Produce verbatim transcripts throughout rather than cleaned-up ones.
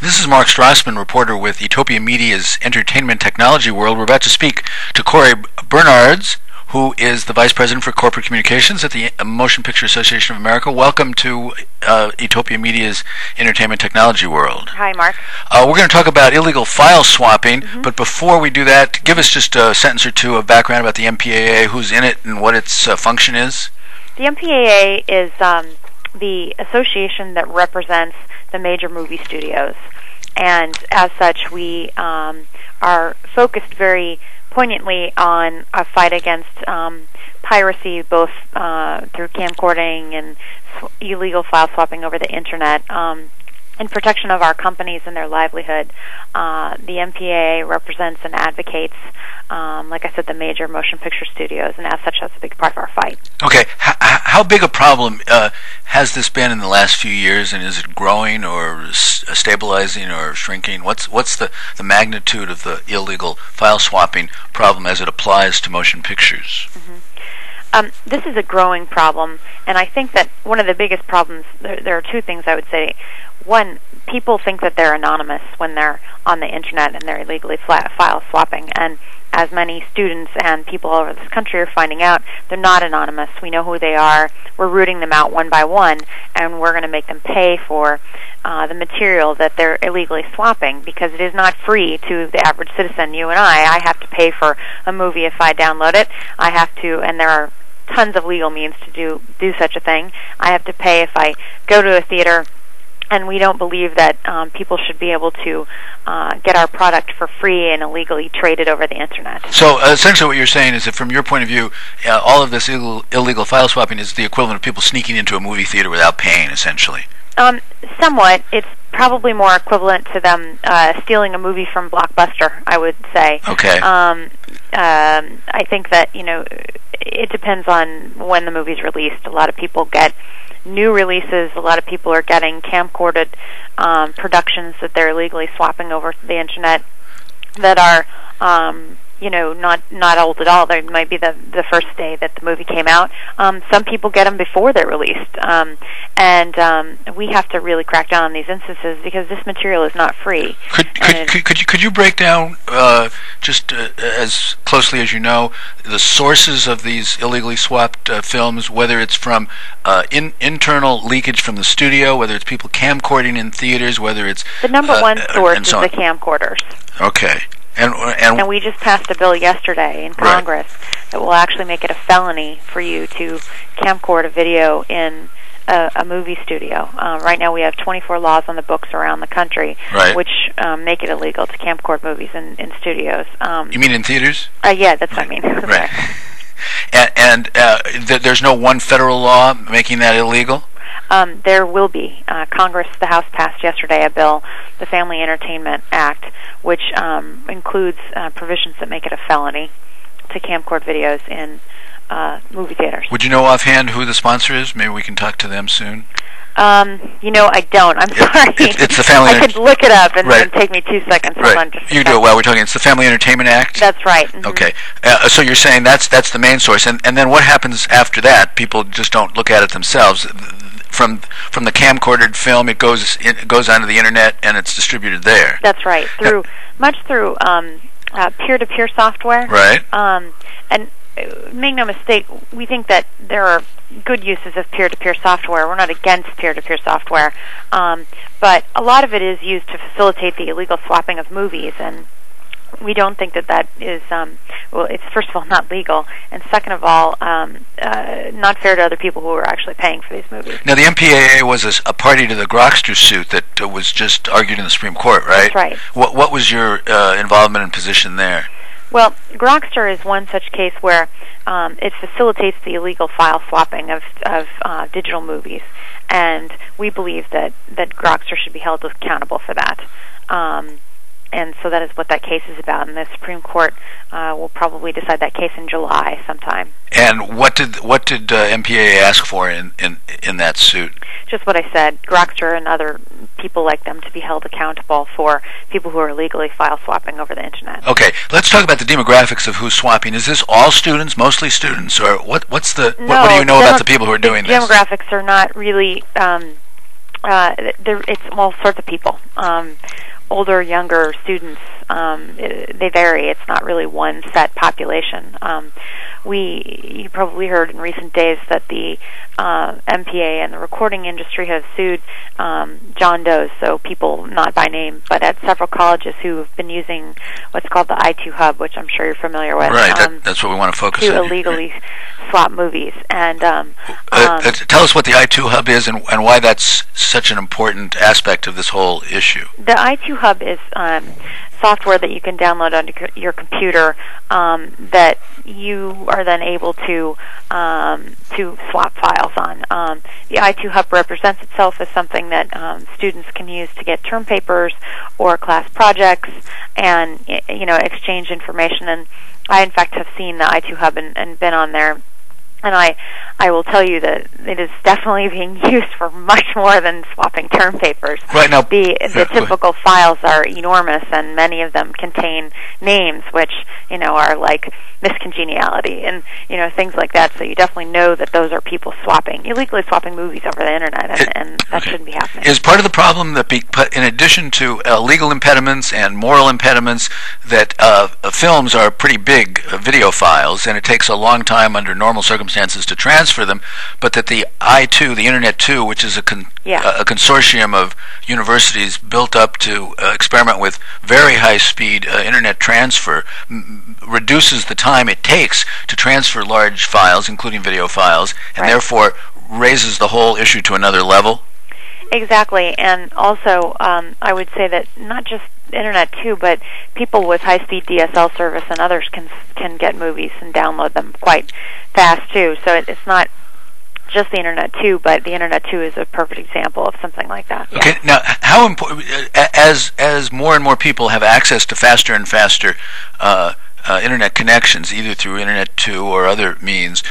This is Mark Strassman, reporter with Utopia Media's Entertainment Technology World. We're about to speak to Corey Bernards, who is the Vice President for Corporate Communications at the Motion Picture Association of America. Welcome to uh, Utopia Media's Entertainment Technology World. Hi, Mark. Uh, we're going to talk about illegal file swapping, Mm-hmm. but before we do that, give us just a sentence or two of background about the M P A A, who's in it, and what its uh, function is. The M P A A is um, the association that represents the major movie studios, and as such, we um, are focused very poignantly on a fight against um, piracy, both uh, through camcording and sw- illegal file swapping over the internet. Um, in protection of our companies and their livelihood, uh, the M P A A represents and advocates, um, like I said, the major motion picture studios, and as such, that's a big part of our fight. Okay, H- how big a problem uh, has this been in the last few years, and is it growing or s- stabilizing or shrinking? What's what's the, the magnitude of the illegal file swapping problem as it applies to motion pictures? Mm-hmm. Um, this is a growing problem, and I think that one of the biggest problems, there, there are two things I would say. One, people think that they're anonymous when they're on the internet and they're illegally fla- file swapping, and as many students and people all over this country are finding out, they're not anonymous. We know who they are. We're rooting them out one by one, and we're going to make them pay for uh, the material that they're illegally swapping, because it is not free to the average citizen. You and I, I have to pay for a movie if I download it. I have to, and there are tons of legal means to do do such a thing. I have to pay if I go to a theater, and we don't believe that um, people should be able to uh, get our product for free and illegally trade it over the internet. So uh, essentially what you're saying is that from your point of view, uh, all of this illegal, illegal file swapping is the equivalent of people sneaking into a movie theater without paying, essentially. Um, somewhat. It's probably more equivalent to them uh, stealing a movie from Blockbuster, I would say. Okay. Um, um, I think that, you know, it depends on when the movie's released. A lot of people get new releases. A lot of people are getting camcorded um, productions that they're illegally swapping over the internet that are, um, you know, not not old at all. They might be the the first day that the movie came out. Um, some people get them before they're released, um, and um, we have to really crack down on these instances because this material is not free. Could could could, could you could you break down uh, just uh, as closely as you know the sources of these illegally swapped uh, films, whether it's from uh, in, internal leakage from the studio, whether it's people camcording in theaters, whether it's the number uh, one source is so the camcorders. Okay. And, and and we just passed a bill yesterday in Congress right. that will actually make it a felony for you to camcord a video in a, a movie studio. Uh, right now we have twenty-four laws on the books around the country right. which um, make it illegal to camcord movies in, in studios. Um, you mean in theaters? Uh, yeah, that's what I mean. Right. and and uh, th- there's no one federal law making that illegal? Um, there will be. Uh, Congress, the House passed yesterday a bill, the Family Entertainment Act, which um, includes uh, provisions that make it a felony to camcord videos in uh, movie theaters. Would you know offhand who the sponsor is? Maybe we can talk to them soon. Um, you know, I don't. I'm sorry. It, it's the Family. I could look it up and, right. and take me two seconds. Right. On just you do it well. We're talking. It's the Family Entertainment Act. That's right. Mm-hmm. Okay. Uh, so you're saying that's that's the main source, and and then what happens after that? People just don't look at it themselves. From from the camcorded film, it goes it goes onto the internet and it's distributed there. That's right. Through much through um, uh, peer-to-peer software. Right. Um, and uh, make no mistake, we think that there are good uses of peer-to-peer software. We're not against peer-to-peer software, um, but a lot of it is used to facilitate the illegal swapping of movies, and we don't think that that is, um, well, it's first of all not legal, and second of all, um, uh, not fair to other people who are actually paying for these movies. Now, the M P A A was a, a party to the Grokster suit that uh, was just argued in the Supreme Court, right? That's right. What, what was your uh, involvement and position there? Well, Grokster is one such case where um, it facilitates the illegal file swapping of, of uh, digital movies, and we believe that, that Grokster should be held accountable for that. Um, And so that is what that case is about, and the Supreme Court uh, will probably decide that case in July sometime. And what did what did uh, M P A A ask for in, in in that suit? Just what I said, Grokster and other people like them to be held accountable for people who are illegally file swapping over the internet. Okay, let's talk about the demographics of who's swapping. Is this all students, mostly students, or what? What's the no, what, what do you know demo- about the people who are doing the this? Demographics are not really. Um, uh, there, it's all sorts of people. Um, older, younger students, um, they vary. It's not really one set population. Um, we, you probably heard in recent days that the uh, M P A and the recording industry have sued um, John Does, so people not by name, but at several colleges who have been using what's called the I two Hub, which I'm sure you're familiar with. Right, um, that, that's what we want to focus to on. To illegally swap movies. And um, uh, um, uh, tell us what the I two Hub is and, and why that's such an important aspect of this whole issue. The I two Hub is um, software that you can download onto your computer um, that you are then able to um, to swap files on. Um, the I two Hub represents itself as something that um, students can use to get term papers or class projects and you know exchange information. And I, in fact, have seen the I two Hub and, and been on there. And I, I will tell you that it is definitely being used for much more than swapping term papers. Right now, the the typical files are enormous, and many of them contain names, which you know are like miscongeniality and you know things like that. So you definitely know that those are people swapping, illegally swapping movies over the internet, and, it, and that okay. shouldn't be happening. Is part of the problem that, be, in addition to uh, legal impediments and moral impediments, that uh, films are pretty big uh, video files, and it takes a long time under normal circumstances to transfer them, but that the I two, the Internet two, which is a, con- yeah. a consortium of universities built up to uh, experiment with very high-speed uh, Internet transfer, m- reduces the time it takes to transfer large files, including video files, and right. therefore raises the whole issue to another level? Exactly, and also um, I would say that not just Internet too, but people with high-speed D S L service and others can can get movies and download them quite fast too. So it, it's not just the Internet too, but the Internet too is a perfect example of something like that. Okay, Yeah. now how important as as more and more people have access to faster and faster uh, uh, Internet connections, either through Internet two or other means,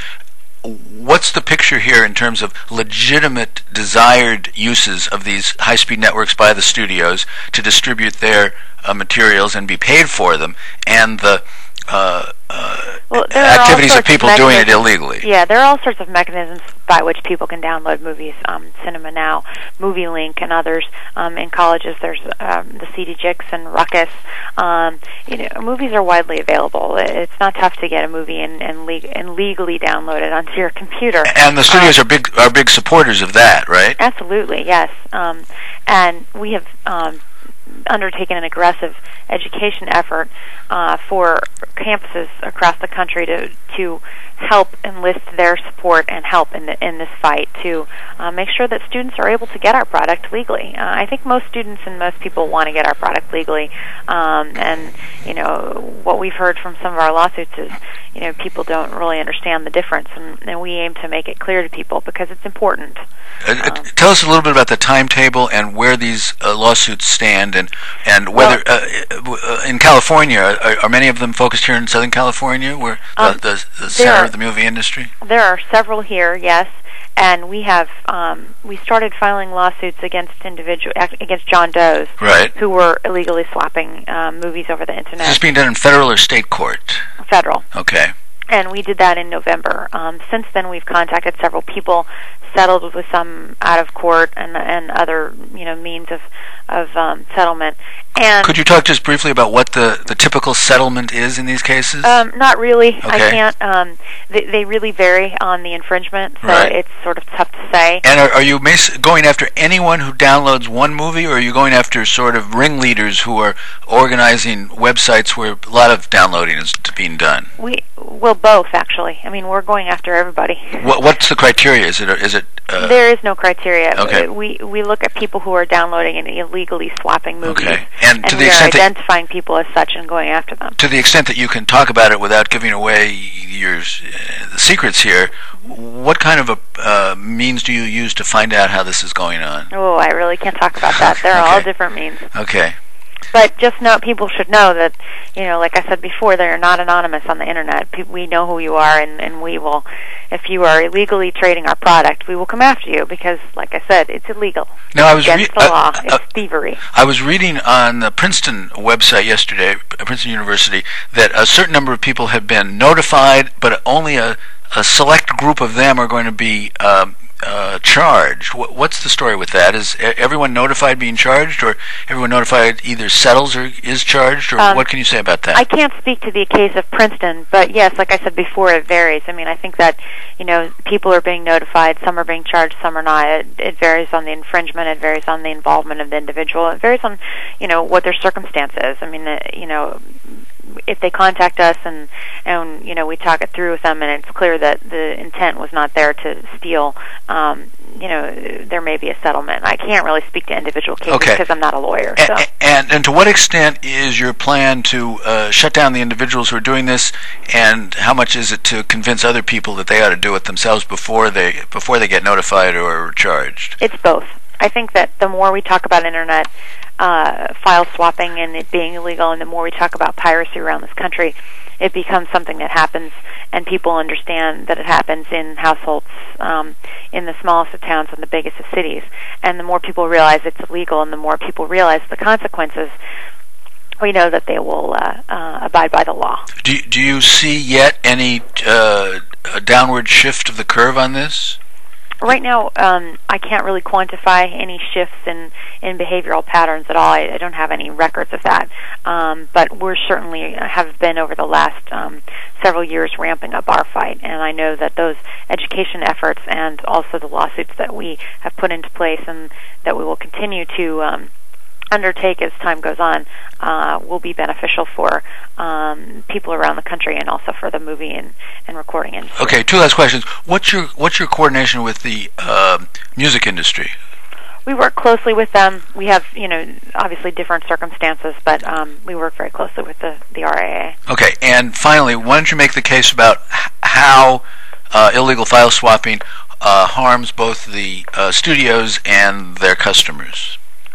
what's the picture here in terms of legitimate desired uses of these high-speed networks by the studios to distribute their uh, materials and be paid for them, and the uh, uh, well, activities of people of doing it illegally? Yeah, there are all sorts of mechanisms by which people can download movies. Um, Cinema Now, Movie Link, and others. Um, in colleges, there's um, the C D Jix and Ruckus. Um, you know, movies are widely available. It's not tough to get a movie and and, le- and legally download it onto your computer. And the studios um, are big are big supporters of that, right? Absolutely, yes. Um, and we have um, undertaken an aggressive education effort uh, for campuses across the country to to help enlist their support and help in the, in this fight to uh, make sure that students are able to get our product legally. Uh, I think most students and most people want to get our product legally, um, and you know what we've heard from some of our lawsuits is you know people don't really understand the difference, and, and we aim to make it clear to people because it's important. Uh, um, tell us a little bit about the timetable and where these uh, lawsuits stand, and and whether well, uh, uh, in California are, are many of them focused here in Southern California, where um, the, the, the center of the movie industry? There are several here, yes, and we have um, we started filing lawsuits against individual against John Does, right, who were illegally swapping um, movies over the internet. Is this being done in federal or state court? Federal. Okay. And we did that in November. Um, since then, we've contacted several people, settled with some out of court and and other you know means of of um, settlement. And could you talk just briefly about what the, the typical settlement is in these cases? Um, not really. Okay. I can't. Um, they, they really vary on the infringement, so right. it's sort of tough to say. And are, are you mas- going after anyone who downloads one movie, or are you going after sort of ringleaders who are organizing websites where a lot of downloading is being done? We well, both actually. I mean, we're going after everybody. What, what's the criteria? Is it is it? Uh, there is no criteria. Okay. We we look at people who are downloading and illegally swapping movies, okay. and, and to the we are extent identifying people as such and going after them. To the extent that you can talk about it without giving away your uh, the secrets here, what kind of a uh, means do you use to find out how this is going on? Oh, I really can't talk about that. There are okay. all different means. Okay. But just know, people should know that, you know, like I said before, they're not anonymous on the internet. Pe- we know who you are, and, and we will, if you are illegally trading our product, we will come after you because, like I said, it's illegal. No, I was re- against the uh, law. Uh, it's thievery. I was reading on the Princeton website yesterday, Princeton University, that a certain number of people have been notified, but only a, a select group of them are going to be um, uh, charged. Wh- what's the story with that? Is e- everyone notified being charged, or everyone notified either settles or is charged, or um, what can you say about that? I can't speak to the case of Princeton, but yes, like I said before, it varies. I mean, I think that, you know, people are being notified, some are being charged, some are not. It, it varies on the infringement, it varies on the involvement of the individual, it varies on, you know, what their circumstance is. I mean, uh, you know, if they contact us and, and, you know, we talk it through with them and it's clear that the intent was not there to steal, um, you know, there may be a settlement. I can't really speak to individual cases Okay. because I'm not a lawyer. A- So. And, and to what extent is your plan to uh, shut down the individuals who are doing this, and how much is it to convince other people that they ought to do it themselves before they before they get notified or charged? It's both. I think that the more we talk about internet uh, file swapping and it being illegal, and the more we talk about piracy around this country, it becomes something that happens, and people understand that it happens in households, um, in the smallest of towns and the biggest of cities. And the more people realize it's illegal, and the more people realize the consequences, we know that they will uh, uh, abide by the law. Do you, do you see yet any uh, a downward shift of the curve on this? Right now, um, I can't really quantify any shifts in, in behavioral patterns at all. I, I don't have any records of that. Um, but we're certainly have been over the last um, several years ramping up our fight. And I know that those education efforts and also the lawsuits that we have put into place and that we will continue to um, undertake as time goes on uh, will be beneficial for um, people around the country and also for the movie and, and recording industry. Okay, two last questions. What's your what's your coordination with the uh, music industry? We work closely with them. We have, you know, obviously different circumstances, but um, we work very closely with the, the R A A. Okay, and finally, why don't you make the case about h- how uh, illegal file swapping uh, harms both the uh, studios and their customers?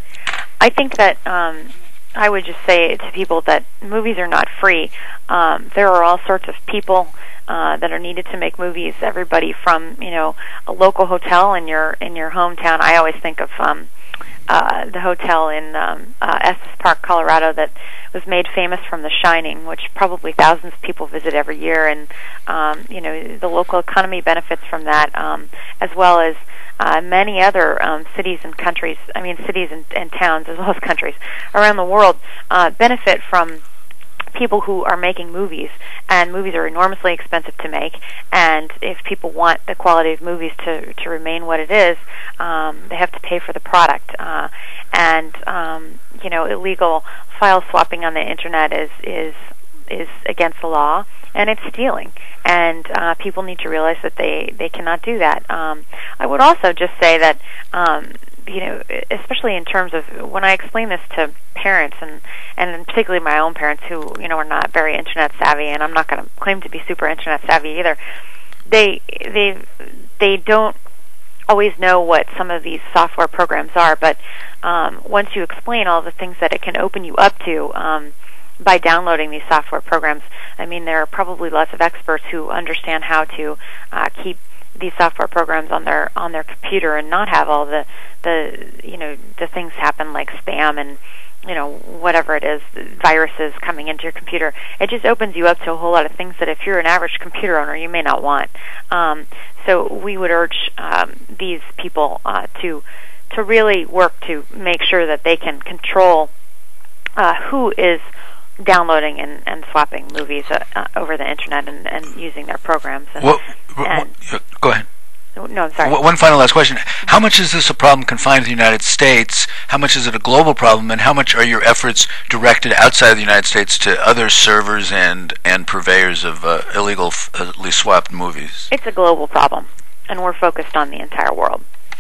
I think that um, I would just say to people that movies are not free. Um, there are all sorts of people uh, that are needed to make movies. Everybody from, you know, a local hotel in your in your hometown. I always think of um, uh, the hotel in um, uh, Estes Park, Colorado, that was made famous from The Shining, which probably thousands of people visit every year, and um, you know, the local economy benefits from that, um, as well as Uh, many other um, cities and countries, I mean cities and, and towns as well as countries around the world uh, benefit from people who are making movies, and movies are enormously expensive to make, and if people want the quality of movies to, to remain what it is, um, they have to pay for the product. Uh, and, um, you know, illegal file swapping on the internet is, is, is against the law, and it's stealing. And uh, people need to realize that they, they cannot do that. Um, I would also just say that, um, you know, especially in terms of when I explain this to parents, and, and particularly my own parents who, you know, are not very internet savvy, and I'm not going to claim to be super internet savvy either, they, they, they don't always know what some of these software programs are, but um, once you explain all the things that it can open you up to, um, by downloading these software programs, I mean, there are probably lots of experts who understand how to uh, keep these software programs on their on their computer and not have all the the you know the things happen like spam and you know whatever it is, viruses coming into your computer. It just opens you up to a whole lot of things that if you're an average computer owner you may not want. Um, so we would urge um, these people uh, to to really work to make sure that they can control uh, who is downloading and, and swapping movies uh, uh, over the internet and, and using their programs. And, What, and what, go ahead. No, I'm sorry. One final last question. How much is this a problem confined to the United States? How much is it a global problem? And how much are your efforts directed outside of the United States to other servers and, and purveyors of uh, illegally swapped movies? It's a global problem, and we're focused on the entire world.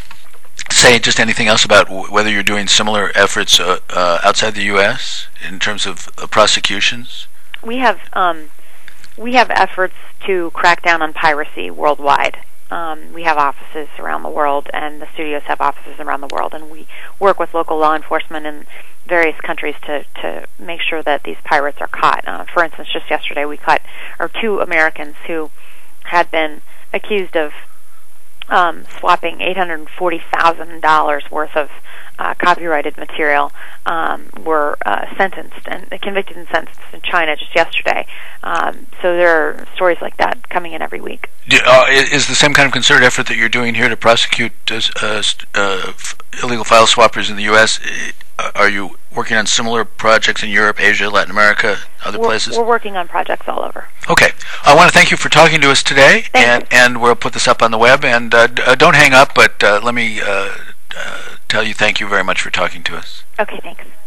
Say just anything else about w- whether you're doing similar efforts uh, uh, outside the U S in terms of uh, prosecutions? We have um, we have efforts to crack down on piracy worldwide. Um, we have offices around the world, and the studios have offices around the world, and we work with local law enforcement in various countries to, to make sure that these pirates are caught. Uh, for instance, just yesterday we caught or two Americans who had been accused of um, swapping eight hundred forty thousand dollars worth of uh, copyrighted material um, were uh, sentenced and convicted and sentenced in China just yesterday. Um, so there are stories like that coming in every week. Do, uh, is the same kind of concerted effort that you're doing here to prosecute uh, uh, uh, f- illegal file swappers in the U S? Uh, are you working on similar projects in Europe, Asia, Latin America, other we're, places? We're working on projects all over. Okay. I want to thank you for talking to us today, Thank and, you. and we'll put this up on the web. And uh, d- uh, don't hang up, but uh, let me uh, uh, tell you thank you very much for talking to us. Okay, thanks.